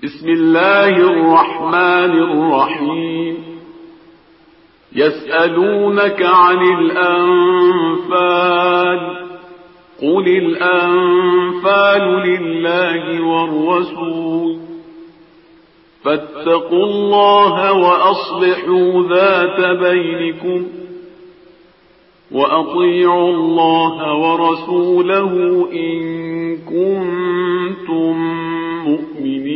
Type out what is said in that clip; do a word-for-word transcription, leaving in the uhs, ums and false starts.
بسم الله الرحمن الرحيم يسألونك عن الأنفال قل الأنفال لله والرسول فاتقوا الله وأصلحوا ذات بينكم وأطيعوا الله ورسوله إن كنتم مؤمنين